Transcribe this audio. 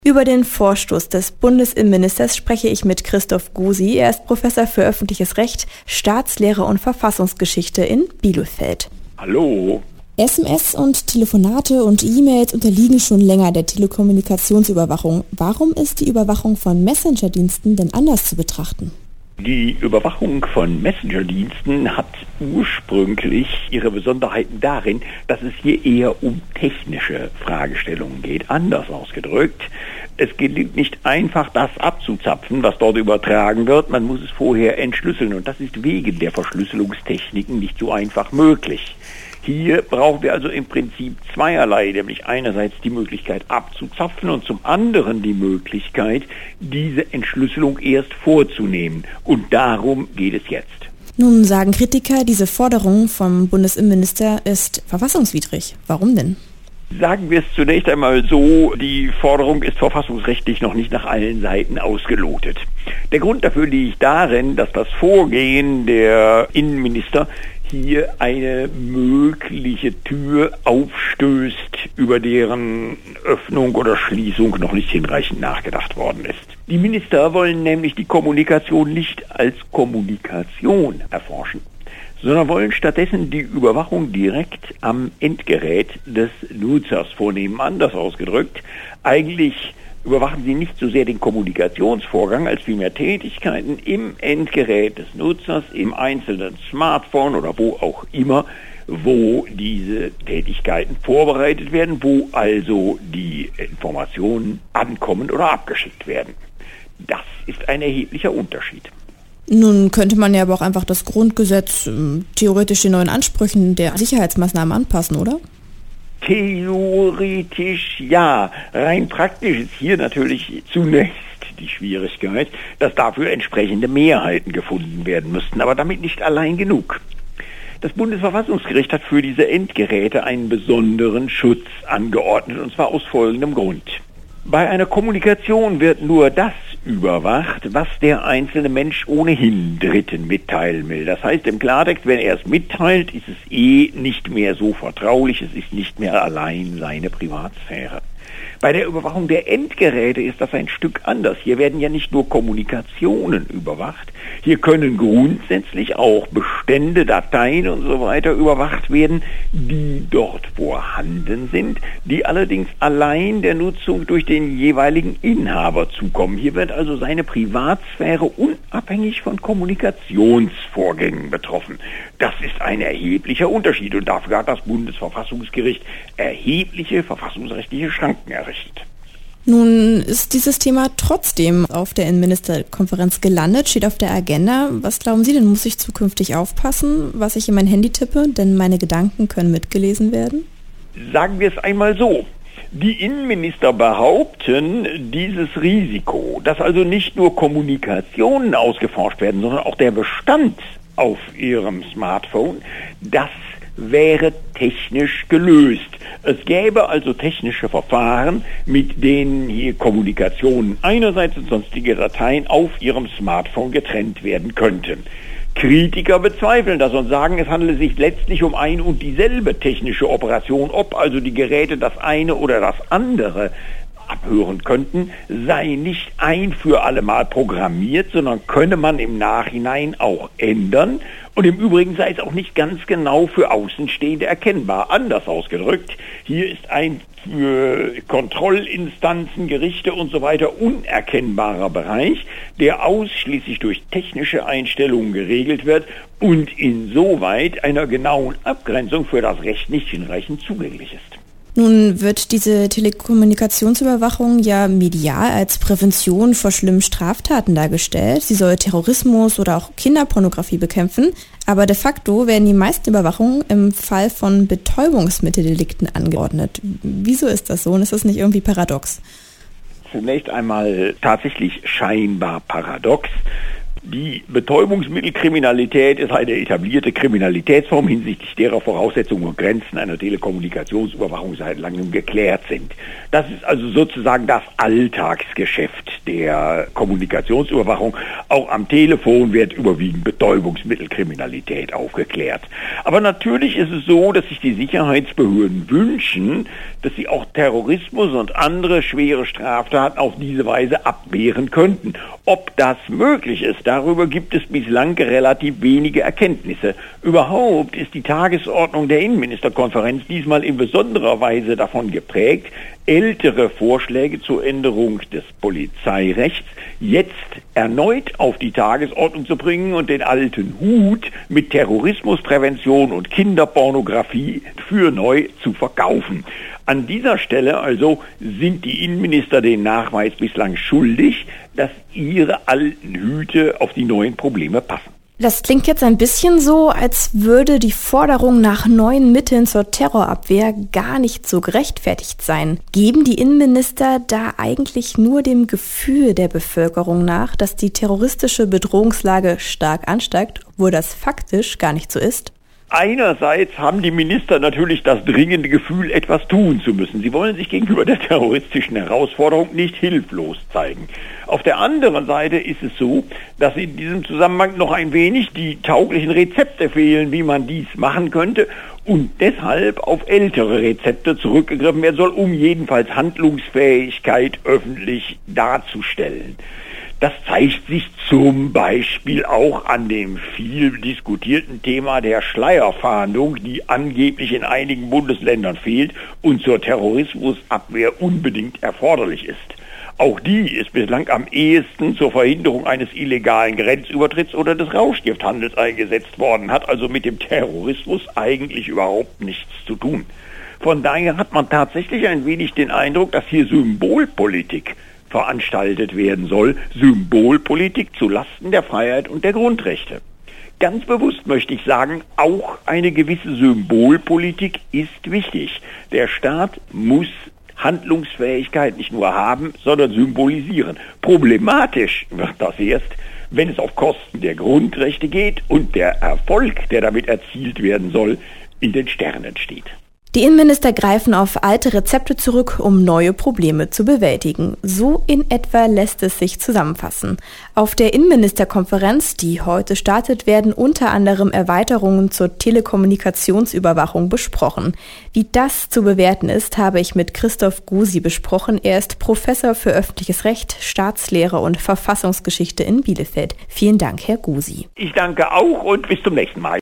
Über den Vorstoß des Bundesinnenministers spreche ich mit Christoph Gusi. Er ist Professor für öffentliches Recht, Staatslehre und Verfassungsgeschichte in Bielefeld. Hallo. SMS und Telefonate und E-Mails unterliegen schon länger der Telekommunikationsüberwachung. Warum ist die Überwachung von Messenger-Diensten denn anders zu betrachten? Die Überwachung von Messenger-Diensten hat ursprünglich ihre Besonderheiten darin, dass es hier eher um technische Fragestellungen geht. Anders ausgedrückt, es gelingt nicht einfach, das abzuzapfen, was dort übertragen wird. Man muss es vorher entschlüsseln und das ist wegen der Verschlüsselungstechniken nicht so einfach möglich. Hier brauchen wir also im Prinzip zweierlei, nämlich einerseits die Möglichkeit abzuzapfen und zum anderen die Möglichkeit, diese Entschlüsselung erst vorzunehmen. Und darum geht es jetzt. Nun sagen Kritiker, diese Forderung vom Bundesinnenminister ist verfassungswidrig. Warum denn? Sagen wir es zunächst einmal so, die Forderung ist verfassungsrechtlich noch nicht nach allen Seiten ausgelotet. Der Grund dafür liegt darin, dass das Vorgehen der Innenminister hier eine mögliche Tür aufstößt, über deren Öffnung oder Schließung noch nicht hinreichend nachgedacht worden ist. Die Minister wollen nämlich die Kommunikation nicht als Kommunikation erforschen, sondern wollen stattdessen die Überwachung direkt am Endgerät des Nutzers vornehmen. Anders ausgedrückt, eigentlich überwachen sie nicht so sehr den Kommunikationsvorgang, als vielmehr Tätigkeiten im Endgerät des Nutzers, im einzelnen Smartphone oder wo auch immer, wo diese Tätigkeiten vorbereitet werden, wo also die Informationen ankommen oder abgeschickt werden. Das ist ein erheblicher Unterschied. Nun könnte man ja aber auch einfach das Grundgesetz theoretisch den neuen Ansprüchen der Sicherheitsmaßnahmen anpassen, oder? Theoretisch ja. Rein praktisch ist hier natürlich zunächst die Schwierigkeit, dass dafür entsprechende Mehrheiten gefunden werden müssten, aber damit nicht allein genug. Das Bundesverfassungsgericht hat für diese Endgeräte einen besonderen Schutz angeordnet, und zwar aus folgendem Grund. Bei einer Kommunikation wird nur das überwacht, was der einzelne Mensch ohnehin Dritten mitteilen will. Das heißt im Klartext, wenn er es mitteilt, ist es nicht mehr so vertraulich, es ist nicht mehr allein seine Privatsphäre. Bei der Überwachung der Endgeräte ist das ein Stück anders. Hier werden ja nicht nur Kommunikationen überwacht, hier können grundsätzlich auch Bestände, Dateien und so weiter überwacht werden, die dort vorhanden sind, die allerdings allein der Nutzung durch den jeweiligen Inhaber zukommen. Hier wird also seine Privatsphäre unabhängig von Kommunikationsvorgängen betroffen. Das ist ein erheblicher Unterschied und dafür hat das Bundesverfassungsgericht erhebliche verfassungsrechtliche Schranken errichtet. Nun ist dieses Thema trotzdem auf der Innenministerkonferenz gelandet, steht auf der Agenda. Was glauben Sie denn, muss ich zukünftig aufpassen, was ich in mein Handy tippe, denn meine Gedanken können mitgelesen werden? Sagen wir es einmal so. Die Innenminister behaupten, dieses Risiko, dass also nicht nur Kommunikationen ausgeforscht werden, sondern auch der Bestand auf ihrem Smartphone, das wäre technisch gelöst. Es gäbe also technische Verfahren, mit denen hier Kommunikationen einerseits und sonstige Dateien auf ihrem Smartphone getrennt werden könnten. Kritiker bezweifeln das und sagen, es handele sich letztlich um ein und dieselbe technische Operation, ob also die Geräte das eine oder das andere abhören könnten, sei nicht ein für alle Mal programmiert, sondern könne man im Nachhinein auch ändern. Und im Übrigen sei es auch nicht ganz genau für Außenstehende erkennbar. Anders ausgedrückt, hier ist ein für Kontrollinstanzen, Gerichte und so weiter unerkennbarer Bereich, der ausschließlich durch technische Einstellungen geregelt wird und insoweit einer genauen Abgrenzung für das Recht nicht hinreichend zugänglich ist. Nun wird diese Telekommunikationsüberwachung ja medial als Prävention vor schlimmen Straftaten dargestellt. Sie soll Terrorismus oder auch Kinderpornografie bekämpfen. Aber de facto werden die meisten Überwachungen im Fall von Betäubungsmitteldelikten angeordnet. Wieso ist das so und ist das nicht irgendwie paradox? Zunächst einmal tatsächlich scheinbar paradox. Die Betäubungsmittelkriminalität ist eine etablierte Kriminalitätsform, hinsichtlich derer Voraussetzungen und Grenzen einer Telekommunikationsüberwachung seit langem geklärt sind. Das ist also sozusagen das Alltagsgeschäft der Kommunikationsüberwachung. Auch am Telefon wird überwiegend Betäubungsmittelkriminalität aufgeklärt. Aber natürlich ist es so, dass sich die Sicherheitsbehörden wünschen, dass sie auch Terrorismus und andere schwere Straftaten auf diese Weise abwehren könnten. Ob das möglich ist, darüber gibt es bislang relativ wenige Erkenntnisse. Überhaupt ist die Tagesordnung der Innenministerkonferenz diesmal in besonderer Weise davon geprägt, ältere Vorschläge zur Änderung des Polizeirechts jetzt erneut auf die Tagesordnung zu bringen und den alten Hut mit Terrorismusprävention und Kinderpornografie für neu zu verkaufen. An dieser Stelle also sind die Innenminister den Nachweis bislang schuldig, dass ihre alten Hüte auf die neuen Probleme passen. Das klingt jetzt ein bisschen so, als würde die Forderung nach neuen Mitteln zur Terrorabwehr gar nicht so gerechtfertigt sein. Geben die Innenminister da eigentlich nur dem Gefühl der Bevölkerung nach, dass die terroristische Bedrohungslage stark ansteigt, obwohl das faktisch gar nicht so ist? Einerseits haben die Minister natürlich das dringende Gefühl, etwas tun zu müssen. Sie wollen sich gegenüber der terroristischen Herausforderung nicht hilflos zeigen. Auf der anderen Seite ist es so, dass in diesem Zusammenhang noch ein wenig die tauglichen Rezepte fehlen, wie man dies machen könnte, und deshalb auf ältere Rezepte zurückgegriffen werden soll, um jedenfalls Handlungsfähigkeit öffentlich darzustellen. Das zeigt sich zum Beispiel auch an dem viel diskutierten Thema der Schleierfahndung, die angeblich in einigen Bundesländern fehlt und zur Terrorismusabwehr unbedingt erforderlich ist. Auch die ist bislang am ehesten zur Verhinderung eines illegalen Grenzübertritts oder des Rauschgifthandels eingesetzt worden, hat also mit dem Terrorismus eigentlich überhaupt nichts zu tun. Von daher hat man tatsächlich ein wenig den Eindruck, dass hier Symbolpolitik veranstaltet werden soll, Symbolpolitik zulasten der Freiheit und der Grundrechte. Ganz bewusst möchte ich sagen, auch eine gewisse Symbolpolitik ist wichtig. Der Staat muss Handlungsfähigkeit nicht nur haben, sondern symbolisieren. Problematisch wird das erst, wenn es auf Kosten der Grundrechte geht und der Erfolg, der damit erzielt werden soll, in den Sternen steht. Die Innenminister greifen auf alte Rezepte zurück, um neue Probleme zu bewältigen. So in etwa lässt es sich zusammenfassen. Auf der Innenministerkonferenz, die heute startet, werden unter anderem Erweiterungen zur Telekommunikationsüberwachung besprochen. Wie das zu bewerten ist, habe ich mit Christoph Gusi besprochen. Er ist Professor für öffentliches Recht, Staatslehre und Verfassungsgeschichte in Bielefeld. Vielen Dank, Herr Gusi. Ich danke auch und bis zum nächsten Mal.